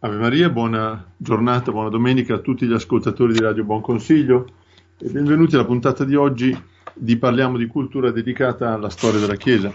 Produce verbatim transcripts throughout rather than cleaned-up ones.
Ave Maria, buona giornata, buona domenica a tutti gli ascoltatori di Radio Buon Consiglio e benvenuti alla puntata di oggi di Parliamo di Cultura dedicata alla storia della Chiesa.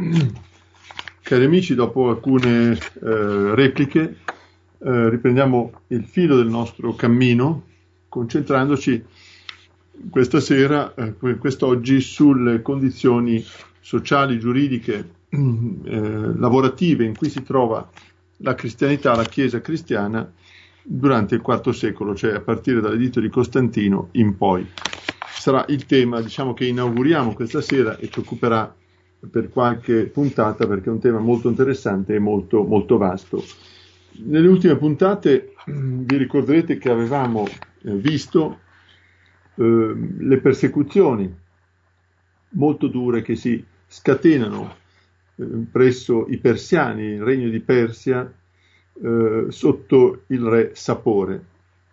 Cari amici, dopo alcune eh, repliche eh, riprendiamo il filo del nostro cammino concentrandoci questa sera, eh, quest'oggi, sulle condizioni sociali, giuridiche, eh, lavorative in cui si trova la cristianità, la Chiesa cristiana durante il quarto secolo, cioè a partire dall'editto di Costantino in poi. Sarà il tema, diciamo, che inauguriamo questa sera e ci occuperà per qualche puntata perché è un tema molto interessante e molto, molto vasto. Nelle ultime puntate vi ricorderete che avevamo eh, visto eh, le persecuzioni molto dure che si scatenano presso i persiani, il regno di Persia, eh, sotto il re Sapore.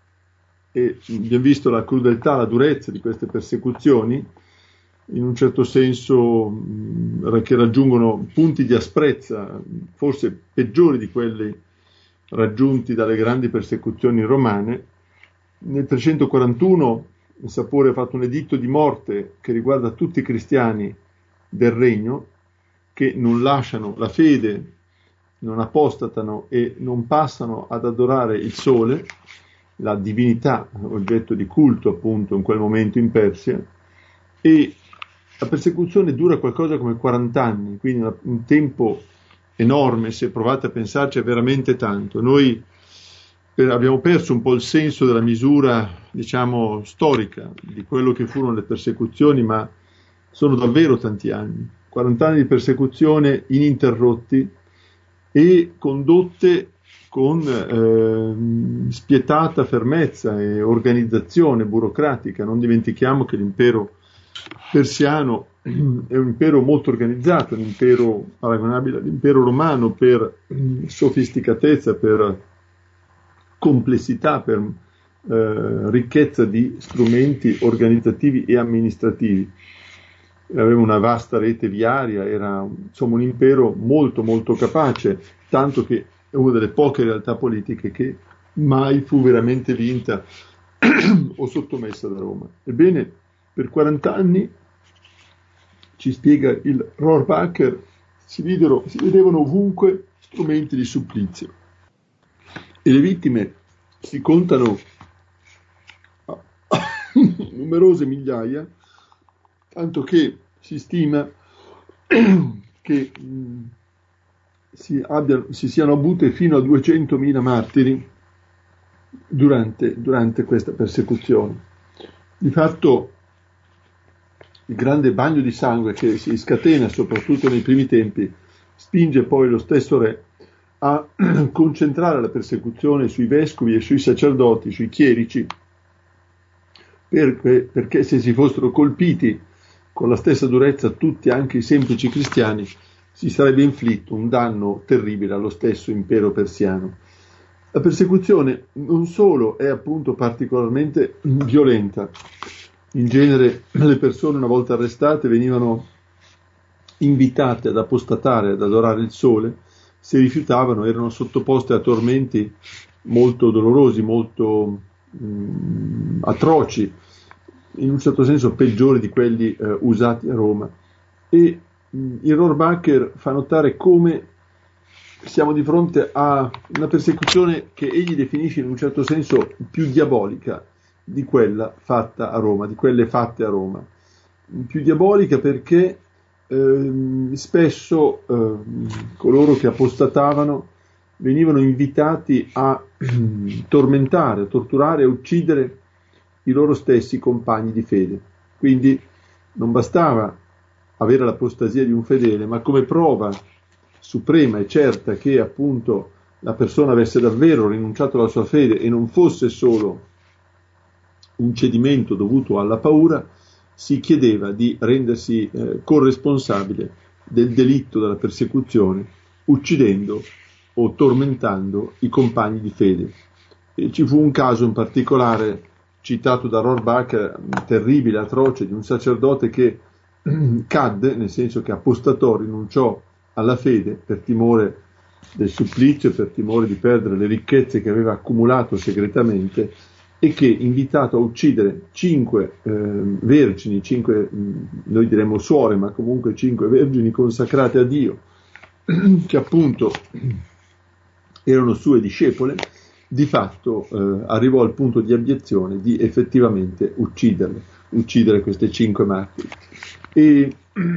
E abbiamo visto la crudeltà, la durezza di queste persecuzioni, in un certo senso mh, che raggiungono punti di asprezza, forse peggiori di quelli raggiunti dalle grandi persecuzioni romane. Nel trecentoquarantuno Sapore ha fatto un editto di morte che riguarda tutti i cristiani del regno, che non lasciano la fede, non apostatano e non passano ad adorare il sole, la divinità oggetto di culto appunto in quel momento in Persia, e la persecuzione dura qualcosa come quaranta anni, quindi una, un tempo enorme. Se provate a pensarci è veramente tanto. Noi per, abbiamo perso un po' il senso della misura, diciamo, storica di quello che furono le persecuzioni, ma sono davvero tanti anni. quaranta anni di persecuzione ininterrotti e condotte con eh, spietata fermezza e organizzazione burocratica. Non dimentichiamo che l'impero persiano è un impero molto organizzato, un impero paragonabile all'impero romano per sofisticatezza, per complessità, per eh, ricchezza di strumenti organizzativi e amministrativi. Aveva una vasta rete viaria, era insomma un impero molto molto capace, tanto che è una delle poche realtà politiche che mai fu veramente vinta o sottomessa da Roma. Ebbene, per quaranta anni, ci spiega il Rohrbacher, si, videro, si vedevano ovunque strumenti di supplizio e le vittime si contano a numerose migliaia, tanto che si stima che mh, si, abbia, si siano avute fino a duecentomila martiri durante, durante questa persecuzione. Di fatto il grande bagno di sangue che si scatena soprattutto nei primi tempi spinge poi lo stesso re a concentrare la persecuzione sui vescovi e sui sacerdoti, sui chierici, perché, perché se si fossero colpiti con la stessa durezza tutti, anche i semplici cristiani, si sarebbe inflitto un danno terribile allo stesso impero persiano. La persecuzione non solo è appunto particolarmente violenta, in genere le persone una volta arrestate venivano invitate ad apostatare, ad adorare il sole, se rifiutavano erano sottoposte a tormenti molto dolorosi, molto mh, atroci, in un certo senso peggiori di quelli eh, usati a Roma. E mh, il Rohrbacher fa notare come siamo di fronte a una persecuzione che egli definisce in un certo senso più diabolica di quella fatta a Roma, di quelle fatte a Roma. Più diabolica perché eh, spesso eh, coloro che apostatavano venivano invitati a tormentare, a torturare, a uccidere i loro stessi compagni di fede. Quindi non bastava avere l'apostasia di un fedele, ma come prova suprema e certa che appunto la persona avesse davvero rinunciato alla sua fede e non fosse solo un cedimento dovuto alla paura, si chiedeva di rendersi eh, corresponsabile del delitto della persecuzione, uccidendo o tormentando i compagni di fede. E ci fu un caso in particolare citato da Rohrbacher, terribile, atroce, di un sacerdote che cadde, nel senso che apostatò, rinunciò alla fede per timore del supplizio per timore di perdere le ricchezze che aveva accumulato segretamente, e che, invitato a uccidere cinque eh, vergini, cinque, noi diremmo suore, ma comunque cinque vergini consacrate a Dio, che appunto erano sue discepole, di fatto eh, arrivò al punto di abiezione di effettivamente ucciderle, uccidere queste cinque martiri. E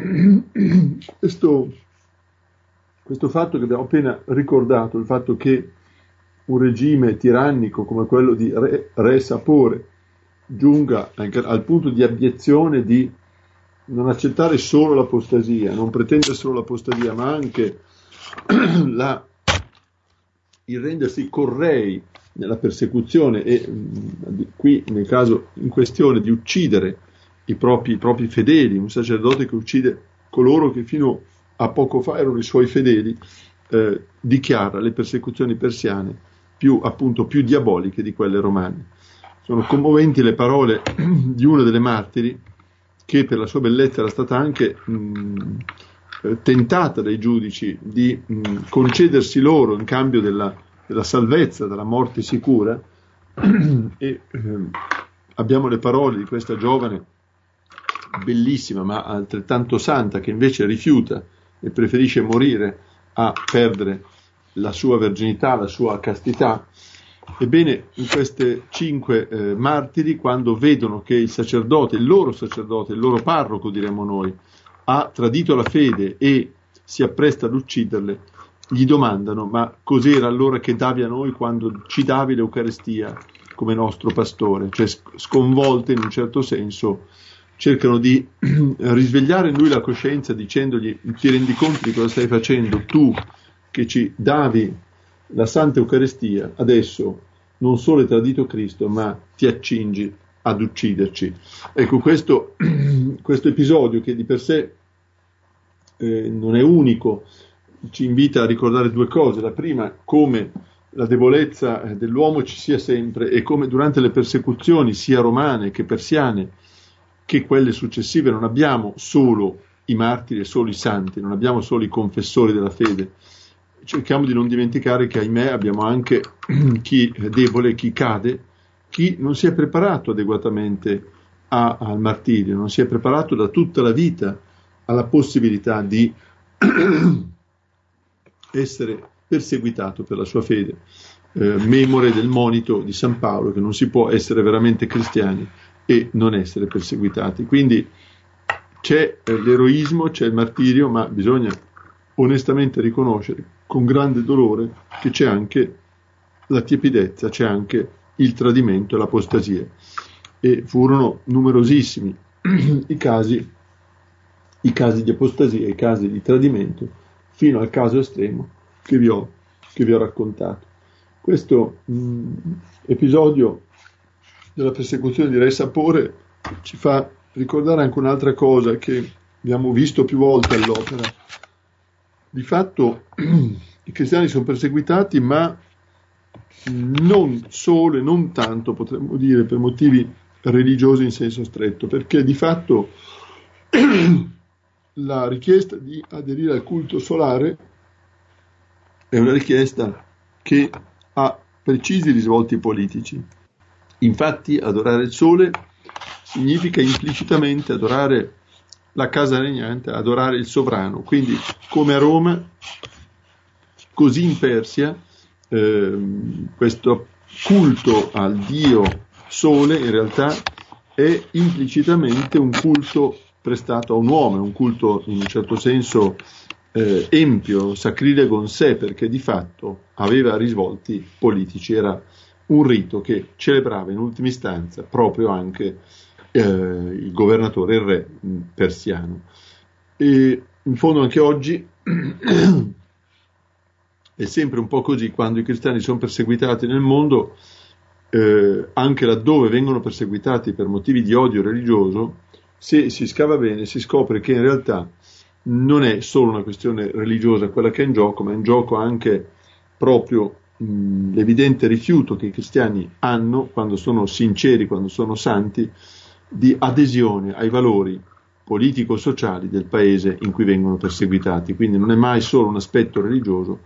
questo, questo fatto che abbiamo appena ricordato, il fatto che un regime tirannico come quello di Re, Re Sapore giunga anche al punto di abiezione, di non accettare solo l'apostasia, non pretendere solo l'apostasia, ma anche la, il rendersi correi nella persecuzione e mh, qui nel caso in questione di uccidere i propri, i propri fedeli, un sacerdote che uccide coloro che fino a poco fa erano i suoi fedeli, eh, dichiara le persecuzioni persiane più, appunto, più diaboliche di quelle romane. Sono commoventi le parole di una delle martiri, che per la sua bellezza era stata anche mh, tentata dai giudici di mh, concedersi loro in cambio della, della salvezza, della morte sicura, e eh, abbiamo le parole di questa giovane bellissima ma altrettanto santa, che invece rifiuta e preferisce morire a perdere la sua verginità, la sua castità. Ebbene, in queste cinque eh, martiri, quando vedono che il sacerdote, il loro sacerdote, il loro parroco, diremmo noi, ha tradito la fede e si appresta ad ucciderle, gli domandano: ma cos'era allora che davi a noi quando ci davi l'Eucaristia come nostro pastore? Cioè, sconvolte in un certo senso, cercano di risvegliare in lui la coscienza dicendogli: ti rendi conto di cosa stai facendo? Tu che ci davi la Santa Eucaristia, adesso non solo hai tradito Cristo, ma ti accingi ad ucciderci. Ecco, questo, questo episodio, che di per sé eh, non è unico, ci invita a ricordare due cose. La prima, come la debolezza dell'uomo ci sia sempre, e come durante le persecuzioni, sia romane che persiane, che quelle successive, non abbiamo solo i martiri e solo i santi, non abbiamo solo i confessori della fede. Cerchiamo di non dimenticare che, ahimè, abbiamo anche chi è debole, chi cade, chi non si è preparato adeguatamente a, al martirio, non si è preparato da tutta la vita alla possibilità di essere perseguitato per la sua fede. Eh, memore del monito di San Paolo, che non si può essere veramente cristiani e non essere perseguitati. Quindi c'è eh, l'eroismo, c'è il martirio, ma bisogna onestamente riconoscere con grande dolore che c'è anche la tiepidezza, c'è anche il tradimento e l'apostasia. E furono numerosissimi i casi, i casi di apostasia, i casi di tradimento, fino al caso estremo che vi ho, che vi ho raccontato. Questo mh, episodio della persecuzione di Re Sapore ci fa ricordare anche un'altra cosa che abbiamo visto più volte all'opera. Di fatto i cristiani sono perseguitati, ma non solo e non tanto, potremmo dire, per motivi religiosi in senso stretto, perché di fatto la richiesta di aderire al culto solare è una richiesta che ha precisi risvolti politici. Infatti, adorare il sole significa implicitamente adorare la casa regnante, adorare il sovrano. Quindi, come a Roma, così in Persia, eh, questo culto al dio sole in realtà è implicitamente un culto prestato a un uomo, è un culto in un certo senso eh, empio, sacrilego in sé, perché di fatto aveva risvolti politici, era un rito che celebrava in ultima istanza proprio anche eh, il governatore, il re persiano. E in fondo anche oggi è sempre un po' così: quando i cristiani sono perseguitati nel mondo, eh, anche laddove vengono perseguitati per motivi di odio religioso, se si scava bene si scopre che in realtà non è solo una questione religiosa quella che è in gioco, ma è in gioco anche proprio mh, l'evidente rifiuto che i cristiani hanno, quando sono sinceri, quando sono santi, di adesione ai valori politico-sociali del paese in cui vengono perseguitati. Quindi non è mai solo un aspetto religioso,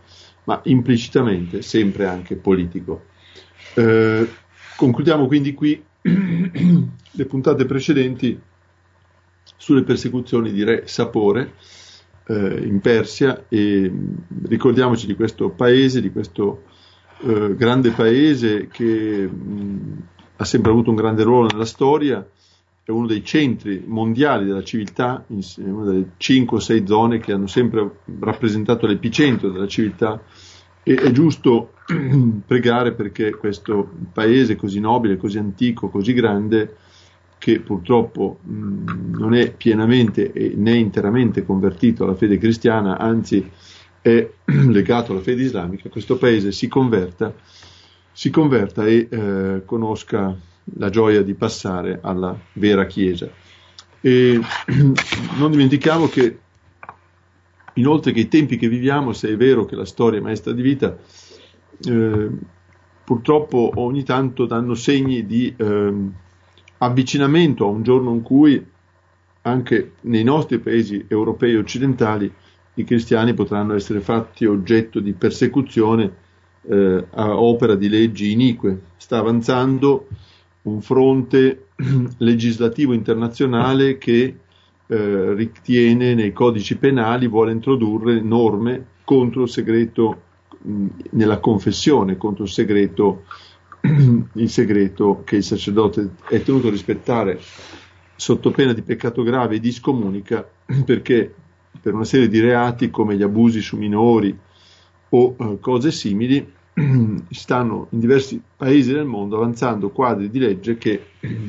ma implicitamente sempre anche politico. Eh, concludiamo quindi qui le puntate precedenti sulle persecuzioni di re Sapore eh, in Persia, e ricordiamoci di questo paese, di questo eh, grande paese che mh, ha sempre avuto un grande ruolo nella storia, è uno dei centri mondiali della civiltà, in, una delle cinque o sei zone che hanno sempre rappresentato l'epicentro della civiltà, e è giusto pregare perché questo paese così nobile, così antico, così grande, che purtroppo mh, non è pienamente e né interamente convertito alla fede cristiana, anzi è legato alla fede islamica, questo paese si converta, si converta e eh, conosca la gioia di passare alla vera Chiesa. E non dimentichiamo che, inoltre, che i tempi che viviamo, se è vero che la storia è maestra di vita, eh, purtroppo ogni tanto danno segni di eh, avvicinamento a un giorno in cui anche nei nostri paesi europei occidentali i cristiani potranno essere fatti oggetto di persecuzione eh, a opera di leggi inique. Sta avanzando un fronte legislativo internazionale che eh, ritiene nei codici penali, vuole introdurre norme contro il segreto mh, nella confessione, contro il segreto il segreto che il sacerdote è tenuto a rispettare sotto pena di peccato grave e di scomunica, perché per una serie di reati come gli abusi su minori o eh, cose simili stanno in diversi paesi del mondo avanzando quadri di legge che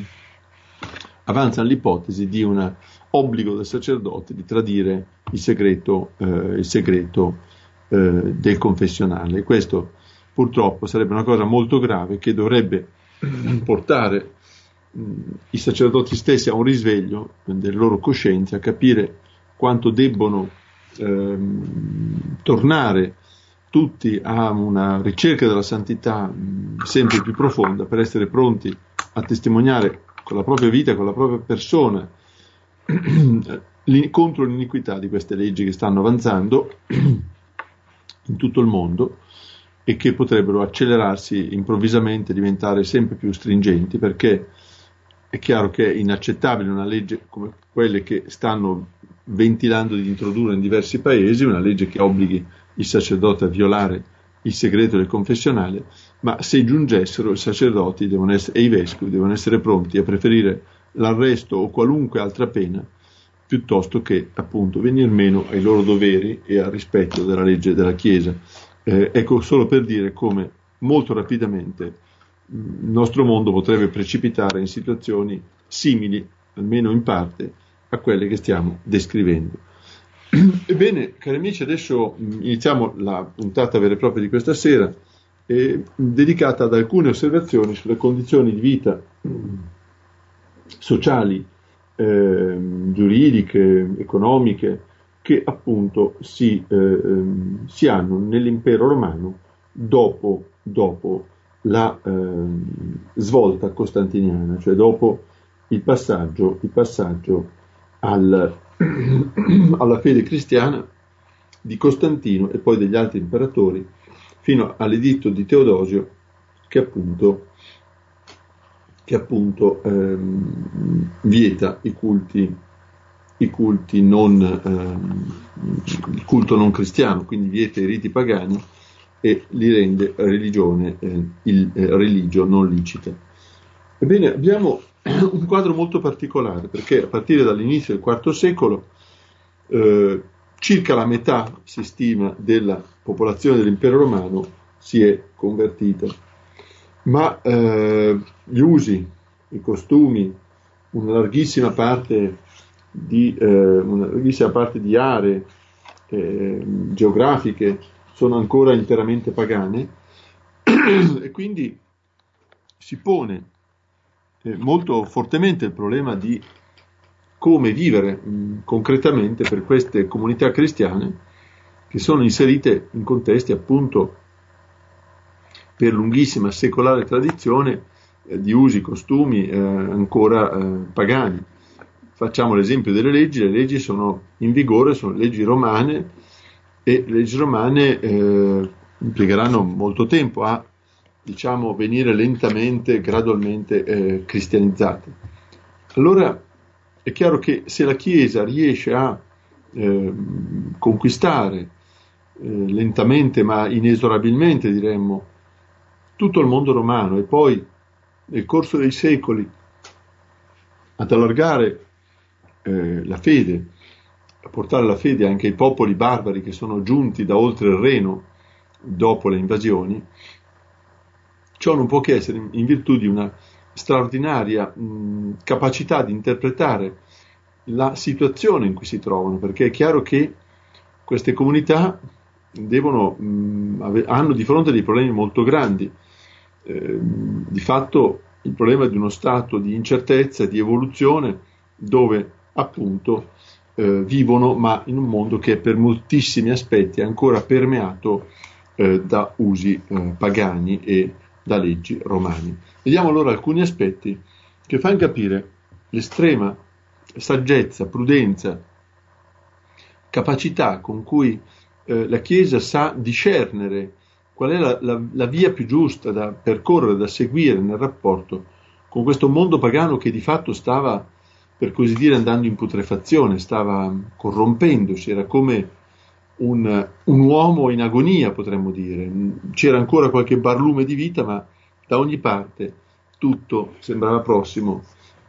avanzano l'ipotesi di un obbligo del sacerdote di tradire il segreto, eh, il segreto eh, del confessionale. Questo purtroppo sarebbe una cosa molto grave che dovrebbe portare mh, i sacerdoti stessi a un risveglio delle loro coscienze, a capire quanto debbono ehm, tornare tutti a una ricerca della santità mh, sempre più profonda, per essere pronti a testimoniare con la propria vita, con la propria persona contro l'iniquità di queste leggi che stanno avanzando in tutto il mondo e che potrebbero accelerarsi improvvisamente, diventare sempre più stringenti, perché è chiaro che è inaccettabile una legge come quelle che stanno ventilando di introdurre in diversi paesi, una legge che obblighi il sacerdote a violare il segreto del confessionale, ma se giungessero i sacerdoti devono essere, e i vescovi devono essere pronti a preferire l'arresto o qualunque altra pena piuttosto che appunto venir meno ai loro doveri e al rispetto della legge della Chiesa. Eh, ecco, solo per dire come molto rapidamente il nostro mondo potrebbe precipitare in situazioni simili, almeno in parte, a quelle che stiamo descrivendo. Ebbene, cari amici, adesso iniziamo la puntata vera e propria di questa sera, eh, dedicata ad alcune osservazioni sulle condizioni di vita sociali, eh, giuridiche, economiche, che appunto si, eh, si hanno nell'impero romano dopo, dopo la eh, svolta costantiniana, cioè dopo il passaggio, il passaggio al, alla fede cristiana di Costantino e poi degli altri imperatori, fino all'editto di Teodosio, che appunto, che appunto ehm, vieta i culti, i culti non, ehm, il culto non cristiano, quindi vieta i riti pagani e li rende religione, eh, il eh, religio non licita. Ebbene, abbiamo un quadro molto particolare, perché a partire dall'inizio del quarto secolo eh, circa la metà, si stima, della popolazione dell'impero romano si è convertita, ma eh, gli usi, i costumi, una larghissima parte di, eh, una larghissima parte di aree eh, geografiche sono ancora interamente pagane e quindi si pone eh, molto fortemente il problema di come vivere mh, concretamente per queste comunità cristiane che sono inserite in contesti appunto per lunghissima secolare tradizione eh, di usi, costumi eh, ancora eh, pagani. Facciamo l'esempio delle leggi. Le leggi sono in vigore, sono leggi romane, e le leggi romane eh, impiegheranno molto tempo a, diciamo, venire lentamente, gradualmente eh, cristianizzate. Allora è chiaro che se la Chiesa riesce a eh, conquistare eh, lentamente ma inesorabilmente, diremmo, tutto il mondo romano e poi nel corso dei secoli ad allargare eh, la fede, a portare la fede anche ai popoli barbari che sono giunti da oltre il Reno dopo le invasioni, ciò non può che essere in virtù di una straordinaria mh, capacità di interpretare la situazione in cui si trovano, perché è chiaro che queste comunità devono, mh, ave- hanno di fronte dei problemi molto grandi. Eh, di fatto il problema è di uno stato di incertezza, di evoluzione, dove appunto eh, vivono, ma in un mondo che per moltissimi aspetti è ancora permeato eh, da usi eh, pagani e da leggi romani. Vediamo allora alcuni aspetti che fanno capire l'estrema saggezza, prudenza, capacità con cui eh, la Chiesa sa discernere qual è la, la, la via più giusta da percorrere, da seguire nel rapporto con questo mondo pagano che di fatto stava, per così dire, andando in putrefazione, stava corrompendosi, era come un, un uomo in agonia, potremmo dire. C'era ancora qualche barlume di vita, ma da ogni parte tutto sembrava prossimo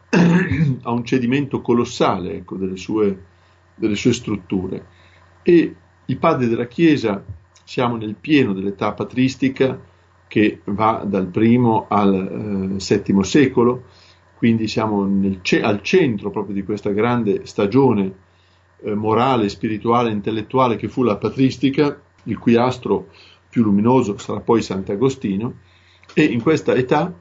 a un cedimento colossale, ecco, delle sue, delle sue strutture. E i padri della Chiesa, siamo nel pieno dell'età patristica che va dal primo al eh, settimo secolo, quindi siamo nel, al centro proprio di questa grande stagione eh, morale, spirituale, intellettuale che fu la patristica, il cui astro più luminoso sarà poi Sant'Agostino, e in questa età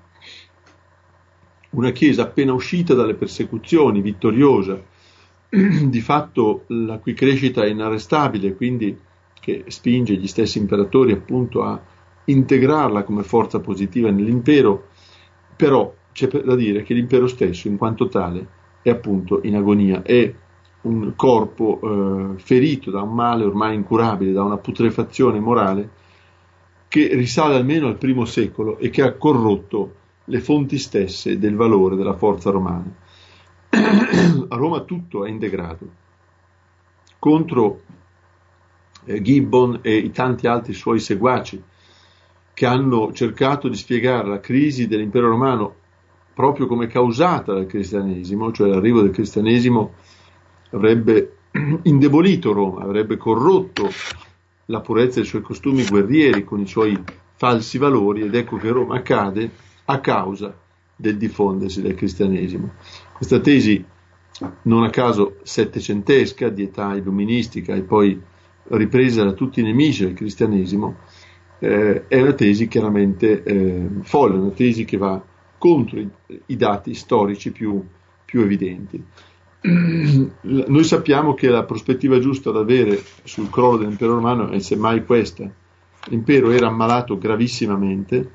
una Chiesa appena uscita dalle persecuzioni, vittoriosa, di fatto la cui crescita è inarrestabile, quindi che spinge gli stessi imperatori appunto a integrarla come forza positiva nell'impero, però c'è da dire che l'impero stesso in quanto tale è appunto in agonia, è un corpo eh, ferito da un male ormai incurabile, da una putrefazione morale che risale almeno al primo secolo e che ha corrotto le fonti stesse del valore della forza romana. A Roma tutto è in degrado. Contro eh, Gibbon e i tanti altri suoi seguaci che hanno cercato di spiegare la crisi dell'impero romano proprio come causata dal cristianesimo, cioè l'arrivo del cristianesimo avrebbe indebolito Roma, avrebbe corrotto la purezza dei suoi costumi guerrieri con i suoi falsi valori, ed ecco che Roma cade a causa del diffondersi del cristianesimo. Questa tesi, non a caso settecentesca, di età illuministica e poi ripresa da tutti i nemici del cristianesimo, eh, è una tesi chiaramente eh, folle, una tesi che va contro i, i dati storici più, più evidenti. Noi sappiamo che la prospettiva giusta da avere sul crollo dell'impero romano è semmai questa: l'impero era ammalato gravissimamente,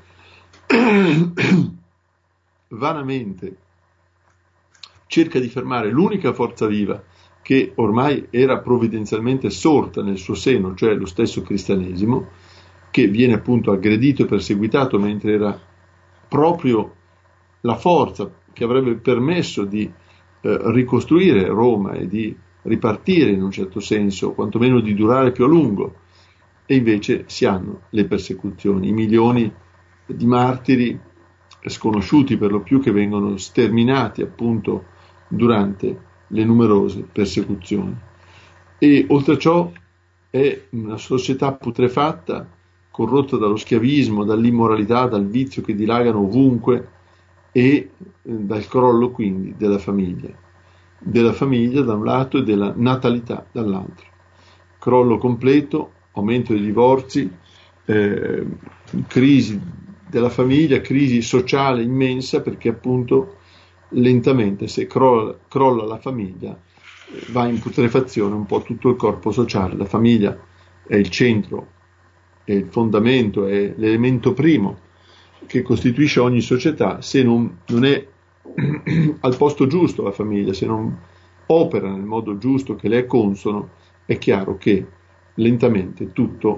vanamente cerca di fermare l'unica forza viva che ormai era provvidenzialmente sorta nel suo seno, cioè lo stesso cristianesimo, che viene appunto aggredito e perseguitato, mentre era proprio la forza che avrebbe permesso di eh, ricostruire Roma e di ripartire in un certo senso, quantomeno di durare più a lungo. E invece si hanno le persecuzioni, i milioni di martiri sconosciuti per lo più che vengono sterminati appunto durante le numerose persecuzioni. E oltre a ciò è una società putrefatta, corrotta dallo schiavismo, dall'immoralità, dal vizio che dilagano ovunque, e eh, dal crollo quindi della famiglia, della famiglia da un lato e della natalità dall'altro. Crollo completo, aumento dei divorzi, eh, crisi della famiglia, crisi sociale immensa, perché appunto lentamente, se crolla, crolla la famiglia, eh, va in putrefazione un po' tutto il corpo sociale. La famiglia è il centro, è il fondamento, è l'elemento primo che costituisce ogni società. Se non, non è al posto giusto la famiglia, se non opera nel modo giusto che le è consono, è chiaro che lentamente tutto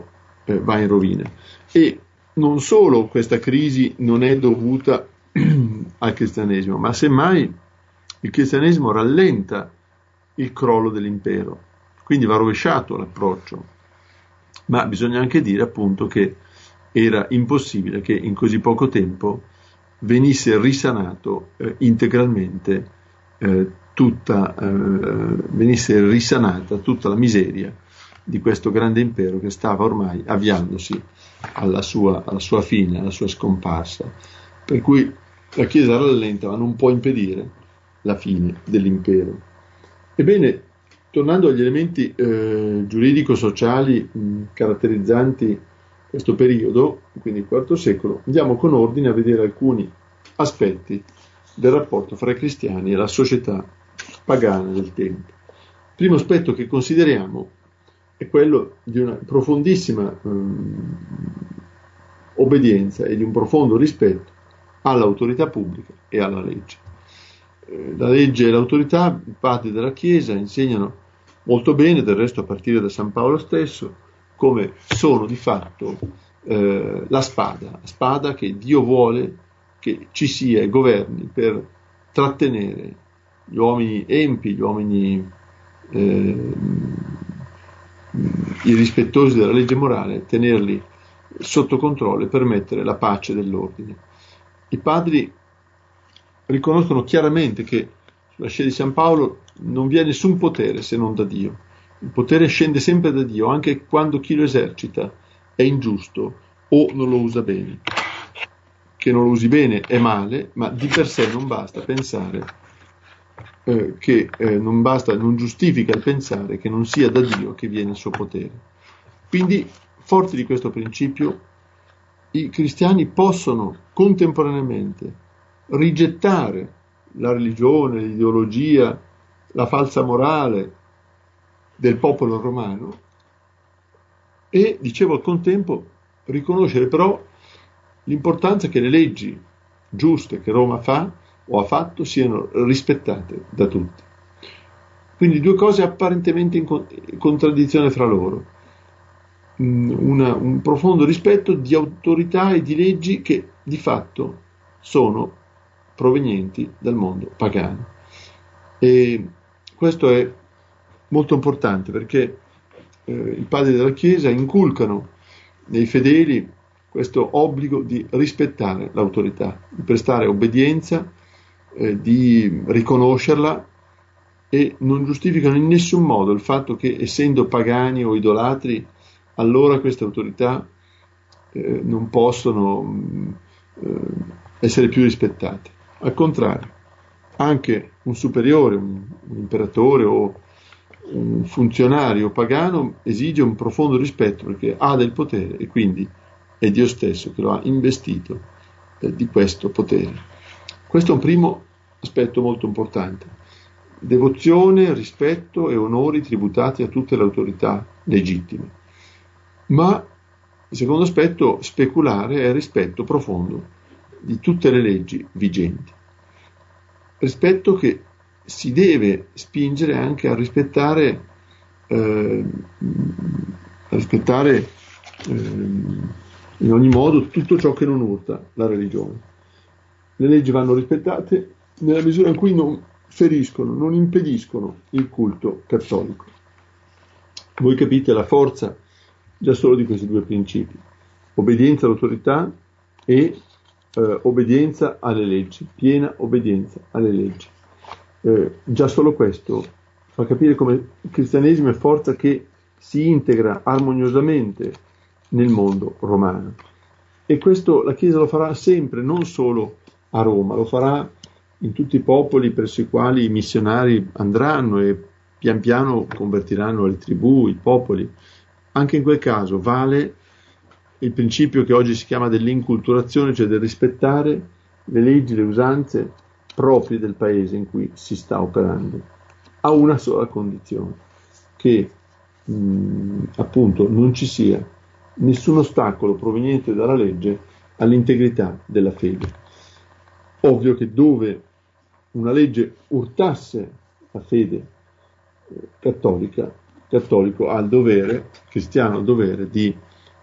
eh, va in rovina. E non solo questa crisi non è dovuta al cristianesimo, ma semmai il cristianesimo rallenta il crollo dell'impero, quindi va rovesciato l'approccio, ma bisogna anche dire appunto che era impossibile che in così poco tempo venisse risanato eh, integralmente eh, tutta, eh, venisse risanata tutta la miseria di questo grande impero che stava ormai avviandosi alla sua, alla sua fine, alla sua scomparsa. Per cui la Chiesa rallenta, ma non può impedire la fine dell'impero. Ebbene, tornando agli elementi eh, giuridico-sociali mh, caratterizzanti questo periodo, quindi il quarto secolo, andiamo con ordine a vedere alcuni aspetti del rapporto fra i cristiani e la società pagana del tempo. Il primo aspetto che consideriamo è quello di una profondissima um, obbedienza e di un profondo rispetto all'autorità pubblica e alla legge. Eh, la legge e l'autorità, i padri della Chiesa, insegnano molto bene, del resto a partire da San Paolo stesso, come sono di fatto eh, la spada, la spada che Dio vuole che ci sia e governi per trattenere gli uomini empi, gli uomini eh, irrispettosi della legge morale, tenerli sotto controllo e permettere la pace dell'ordine. I padri riconoscono chiaramente che sulla scia di San Paolo non vi è nessun potere se non da Dio. Il potere scende sempre da Dio, anche quando chi lo esercita è ingiusto o non lo usa bene. Che non lo usi bene è male, ma di per sé non basta pensare eh, che eh, non basta, non giustifica il pensare che non sia da Dio che viene il suo potere. Quindi, forti di questo principio, i cristiani possono contemporaneamente rigettare la religione, l'ideologia, la falsa morale del popolo romano e, dicevo al contempo, riconoscere però l'importanza che le leggi giuste che Roma fa o ha fatto siano rispettate da tutti. Quindi due cose apparentemente in contraddizione fra loro. Una, un profondo rispetto di autorità e di leggi che di fatto sono provenienti dal mondo pagano. E questo è molto importante perché eh, i padri della Chiesa inculcano nei fedeli questo obbligo di rispettare l'autorità, di prestare obbedienza, eh, di riconoscerla e non giustificano in nessun modo il fatto che essendo pagani o idolatri allora queste autorità eh, non possono eh, essere più rispettate. Al contrario, anche un superiore, un, un imperatore o un funzionario pagano esige un profondo rispetto perché ha del potere e quindi è Dio stesso che lo ha investito eh, di questo potere. Questo è un primo aspetto molto importante. Devozione, rispetto e onori tributati a tutte le autorità legittime. Ma il secondo aspetto speculare è il rispetto profondo di tutte le leggi vigenti. Rispetto che si deve spingere anche a rispettare, eh, a rispettare eh, in ogni modo tutto ciò che non urta la religione. Le leggi vanno rispettate nella misura in cui non feriscono, non impediscono il culto cattolico. Voi capite la forza già solo di questi due principi: obbedienza all'autorità e eh, obbedienza alle leggi, piena obbedienza alle leggi. Eh, già solo questo fa capire come il cristianesimo è forza che si integra armoniosamente nel mondo romano. E questo la Chiesa lo farà sempre, non solo a Roma, lo farà in tutti i popoli presso i quali i missionari andranno e pian piano convertiranno le tribù, i popoli. Anche in quel caso vale il principio che oggi si chiama dell'inculturazione, cioè del rispettare le leggi, le usanze proprie del paese in cui si sta operando, a una sola condizione, che mh, appunto non ci sia nessun ostacolo proveniente dalla legge all'integrità della fede. Ovvio che dove una legge urtasse la fede eh, cattolica, cattolico ha il dovere, cristiano ha il dovere di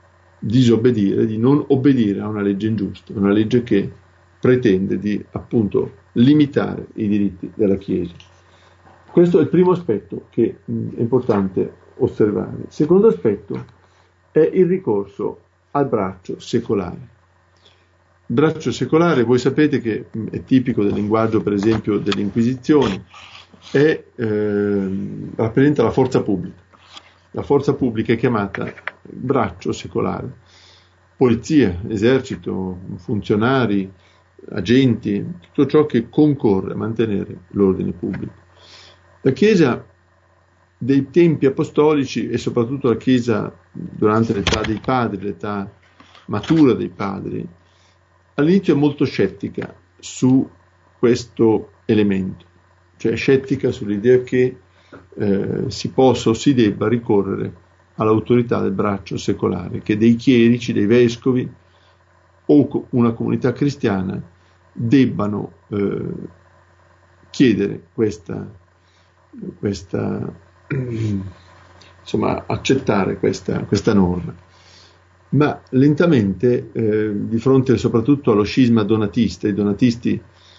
disobbedire, di non obbedire a una legge ingiusta, una legge che pretende di appunto limitare i diritti della Chiesa. Questo è il primo aspetto che mh, è importante osservare. Il secondo aspetto è il ricorso al braccio secolare. Il braccio secolare, voi sapete che mh, è tipico del linguaggio, per esempio, dell'Inquisizione, è, eh, rappresenta la forza pubblica. La forza pubblica è chiamata braccio secolare. Polizia, esercito, funzionari, agenti, tutto ciò che concorre a mantenere l'ordine pubblico. La Chiesa dei tempi apostolici e soprattutto la Chiesa durante l'età dei padri, l'età matura dei padri, all'inizio è molto scettica su questo elemento, cioè scettica sull'idea che eh, si possa o si debba ricorrere all'autorità del braccio secolare, che dei chierici, dei vescovi o una comunità cristiana debbano eh, chiedere questa, questa insomma accettare questa, questa norma. Ma lentamente, eh, di fronte soprattutto allo scisma donatista, i donatisti,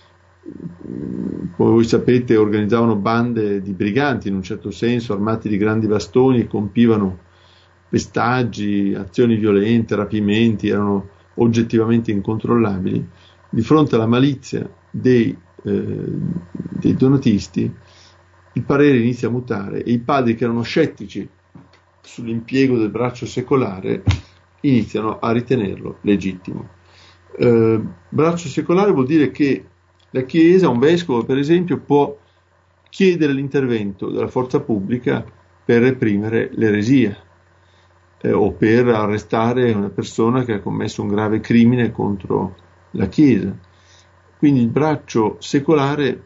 come voi sapete, organizzavano bande di briganti, in un certo senso, armati di grandi bastoni, e compivano pestaggi, azioni violente, rapimenti, erano oggettivamente incontrollabili. Di fronte alla malizia dei, eh, dei donatisti, il parere inizia a mutare e i padri che erano scettici sull'impiego del braccio secolare iniziano a ritenerlo legittimo. Eh, braccio secolare vuol dire che la Chiesa, un vescovo per esempio, può chiedere l'intervento della forza pubblica per reprimere l'eresia eh, o per arrestare una persona che ha commesso un grave crimine contro la Chiesa. Quindi il braccio secolare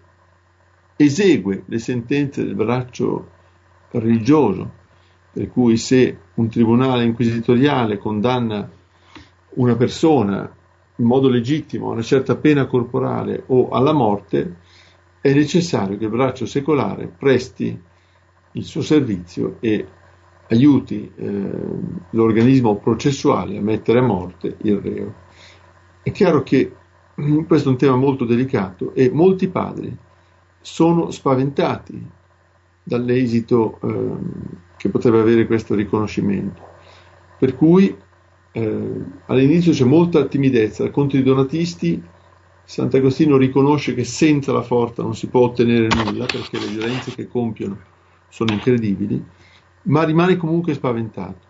esegue le sentenze del braccio religioso, per cui se un tribunale inquisitoriale condanna una persona in modo legittimo a una certa pena corporale o alla morte, è necessario che il braccio secolare presti il suo servizio e aiuti eh, l'organismo processuale a mettere a morte il reo. È chiaro che questo è un tema molto delicato e molti padri sono spaventati dall'esito eh, che potrebbe avere questo riconoscimento, per cui eh, all'inizio c'è molta timidezza. Contro i donatisti Sant'Agostino riconosce che senza la forza non si può ottenere nulla, perché le violenze che compiono sono incredibili, ma rimane comunque spaventato.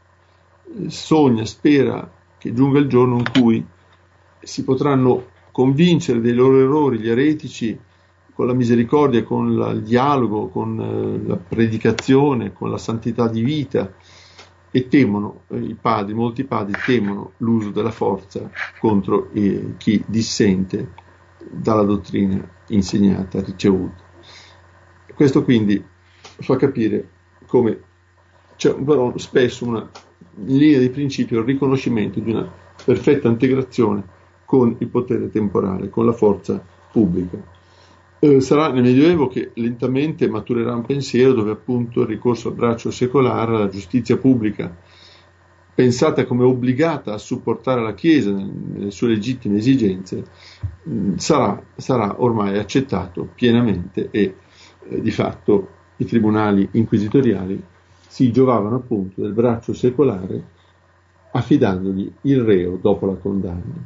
Sogna, spera che giunga il giorno in cui si potranno convincere dei loro errori gli eretici con la misericordia, con la, il dialogo, con eh, la predicazione, con la santità di vita, e temono, eh, i padri, molti padri temono l'uso della forza contro eh, chi dissente dalla dottrina insegnata, ricevuta. Questo quindi fa capire come c'è però spesso una, in linea di principio, il riconoscimento di una perfetta integrazione con il potere temporale, con la forza pubblica. Eh, sarà nel Medioevo che lentamente maturerà un pensiero dove appunto il ricorso al braccio secolare, alla giustizia pubblica, pensata come obbligata a supportare la Chiesa nelle sue legittime esigenze, mh, sarà, sarà ormai accettato pienamente e eh, di fatto i tribunali inquisitoriali si giovavano appunto del braccio secolare affidandogli il reo dopo la condanna.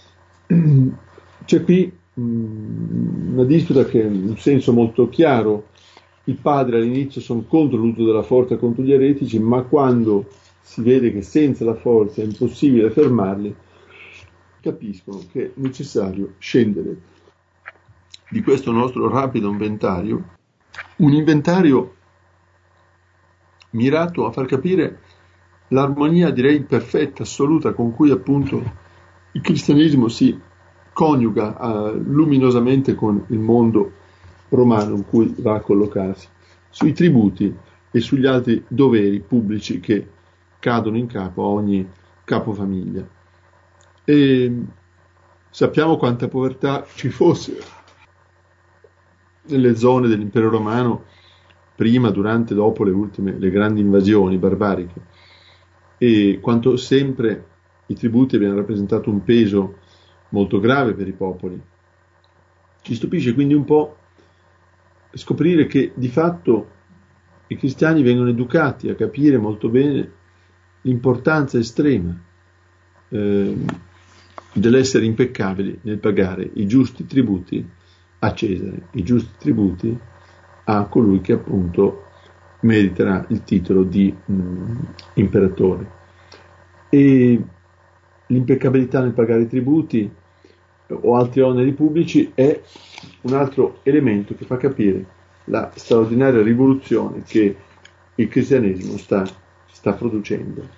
C'è qui una disputa che ha un senso molto chiaro. I padri all'inizio sono contro l'uso della forza contro gli eretici, ma quando si vede che senza la forza è impossibile fermarli, capiscono che è necessario scendere di questo nostro rapido inventario, un inventario mirato a far capire l'armonia, direi perfetta, assoluta, con cui appunto il cristianesimo si coniuga uh, luminosamente con il mondo romano in cui va a collocarsi, sui tributi e sugli altri doveri pubblici che cadono in capo a ogni capofamiglia. E sappiamo quanta povertà ci fosse nelle zone dell'impero romano prima, durante, dopo le ultime, le grandi invasioni barbariche, e quanto sempre i tributi abbiano rappresentato un peso molto grave per i popoli. Ci stupisce quindi un po' scoprire che di fatto i cristiani vengono educati a capire molto bene l'importanza estrema eh, dell'essere impeccabili nel pagare i giusti tributi a Cesare, i giusti tributi a colui che appunto meriterà il titolo di mh, imperatore. E l'impeccabilità nel pagare i tributi o altri oneri pubblici è un altro elemento che fa capire la straordinaria rivoluzione che il cristianesimo sta, sta producendo.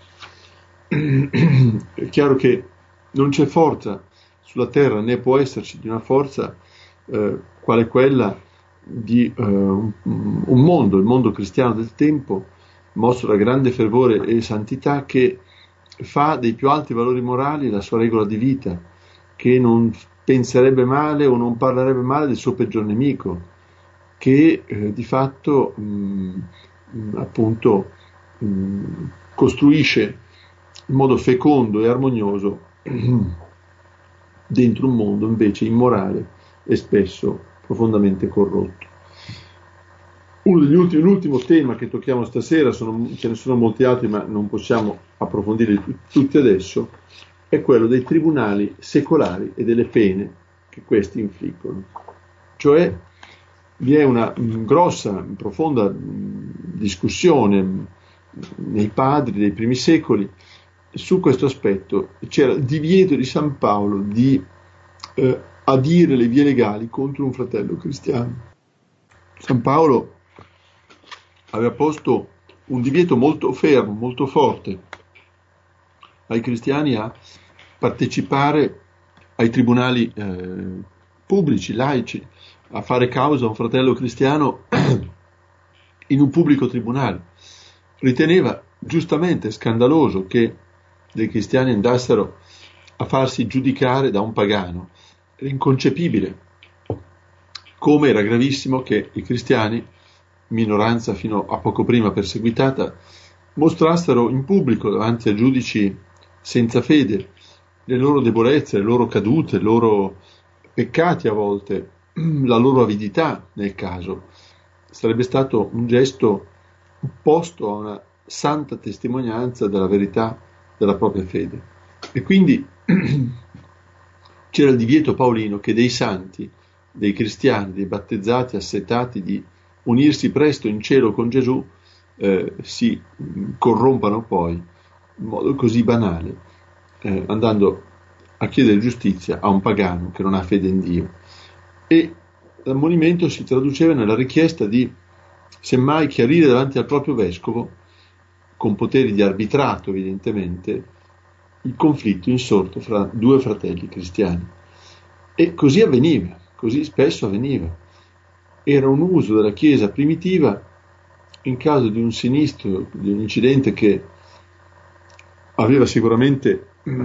È chiaro che non c'è forza sulla terra, né può esserci di una forza eh, quale quella di eh, un, un mondo, il mondo cristiano del tempo, mosso da grande fervore e santità, che fa dei più alti valori morali la sua regola di vita, che non penserebbe male o non parlerebbe male del suo peggior nemico, che eh, di fatto mh, appunto mh, costruisce in modo fecondo e armonioso dentro un mondo invece immorale e spesso profondamente corrotto. Uno degli ultimi, l'ultimo tema che tocchiamo stasera, sono, ce ne sono molti altri ma non possiamo approfondirli tutti adesso, è quello dei tribunali secolari e delle pene che questi infliggono. Cioè vi è una mh, grossa, profonda mh, discussione mh, nei padri dei primi secoli su questo aspetto. C'era il divieto di San Paolo di eh, adire le vie legali contro un fratello cristiano. San Paolo aveva posto un divieto molto fermo, molto forte ai cristiani a partecipare ai tribunali eh, pubblici, laici, a fare causa a un fratello cristiano in un pubblico tribunale. Riteneva giustamente scandaloso che dei cristiani andassero a farsi giudicare da un pagano. Era inconcepibile. Come era gravissimo che i cristiani, minoranza fino a poco prima perseguitata, mostrassero in pubblico davanti a giudici senza fede le loro debolezze, le loro cadute, i loro peccati a volte, la loro avidità nel caso. Sarebbe stato un gesto opposto a una santa testimonianza della verità della propria fede. E quindi c'era il divieto paolino che dei santi, dei cristiani, dei battezzati, assetati di unirsi presto in cielo con Gesù, eh, si corrompano poi in modo così banale, eh, andando a chiedere giustizia a un pagano che non ha fede in Dio. E l'ammonimento si traduceva nella richiesta di semmai chiarire davanti al proprio vescovo, con poteri di arbitrato evidentemente, il conflitto insorto fra due fratelli cristiani. E così avveniva, così spesso avveniva. Era un uso della Chiesa primitiva in caso di un sinistro, di un incidente che aveva sicuramente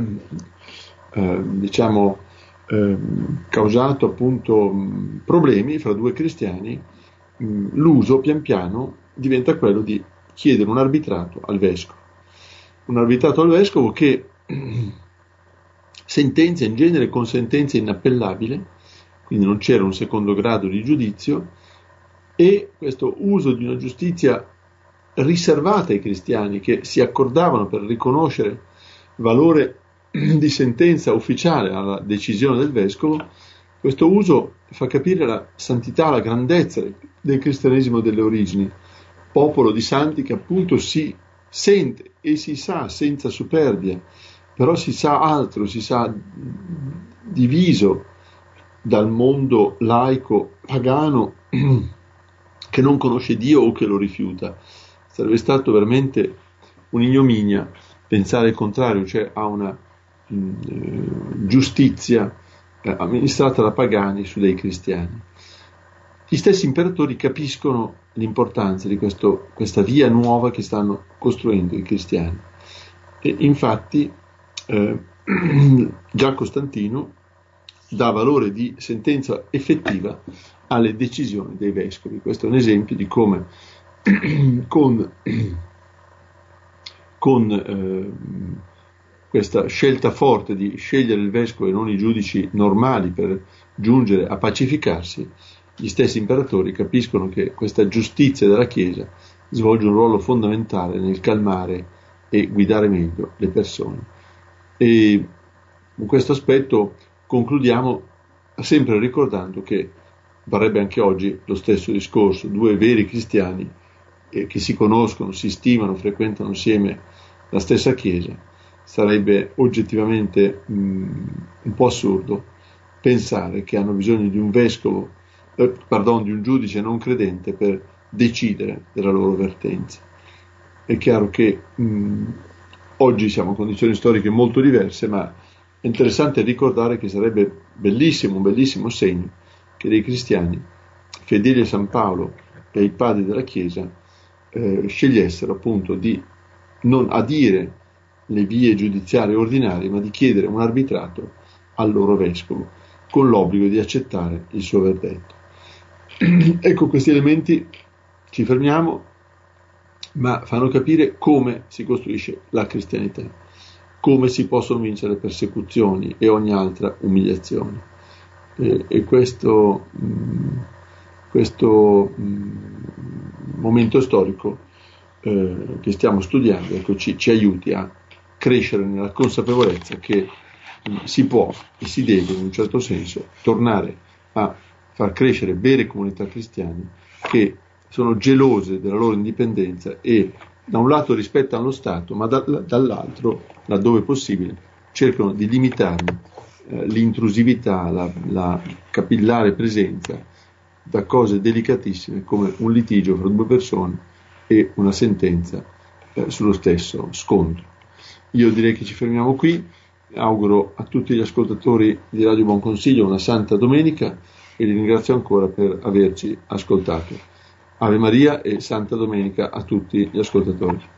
eh, diciamo eh, causato appunto problemi fra due cristiani. L'uso pian piano diventa quello di chiedere un arbitrato al vescovo, un arbitrato al vescovo che sentenzia in genere con sentenza inappellabile, quindi non c'era un secondo grado di giudizio, e questo uso di una giustizia riservata ai cristiani che si accordavano per riconoscere il valore di sentenza ufficiale alla decisione del vescovo. Questo uso fa capire la santità, la grandezza del cristianesimo delle origini, popolo di santi che appunto si sente e si sa senza superbia, però si sa altro, si sa diviso dal mondo laico pagano che non conosce Dio o che lo rifiuta. Sarebbe stato veramente un'ignominia pensare il contrario, cioè a una mh, giustizia eh, amministrata da pagani su dei cristiani. Gli stessi imperatori capiscono l'importanza di questo, questa via nuova che stanno costruendo i cristiani. E infatti eh, già Costantino dà valore di sentenza effettiva alle decisioni dei vescovi. Questo è un esempio di come con, con eh, questa scelta forte di scegliere il vescovo e non i giudici normali per giungere a pacificarsi, gli stessi imperatori capiscono che questa giustizia della Chiesa svolge un ruolo fondamentale nel calmare e guidare meglio le persone. E in questo aspetto concludiamo sempre ricordando che varrebbe anche oggi lo stesso discorso: due veri cristiani eh, che si conoscono, si stimano, frequentano insieme la stessa Chiesa. Sarebbe oggettivamente mh, un po' assurdo pensare che hanno bisogno di un vescovo, eh, pardon, di un giudice non credente per decidere della loro vertenza. È chiaro che mh, oggi siamo in condizioni storiche molto diverse, ma è interessante ricordare che sarebbe bellissimo, un bellissimo segno che dei cristiani fedeli a San Paolo e ai padri della Chiesa eh, scegliessero appunto di non adire le vie giudiziarie ordinarie, ma di chiedere un arbitrato al loro vescovo, con l'obbligo di accettare il suo verdetto. Ecco, questi elementi ci fermiamo, ma fanno capire come si costruisce la cristianità, come si possono vincere persecuzioni e ogni altra umiliazione. E, e questo, mh, questo mh, momento storico eh, che stiamo studiando, ecco, ci, ci aiuti a crescere nella consapevolezza che mh, si può e si deve, in un certo senso, tornare a far crescere vere comunità cristiane che sono gelose della loro indipendenza e da un lato rispettano lo Stato, ma da, dall'altro, laddove possibile, cercano di limitarne eh, l'intrusività, la, la capillare presenza da cose delicatissime come un litigio fra due persone e una sentenza eh, sullo stesso scontro. Io direi che ci fermiamo qui, auguro a tutti gli ascoltatori di Radio Buon Consiglio una santa domenica e li ringrazio ancora per averci ascoltato. Ave Maria e Santa Domenica a tutti gli ascoltatori.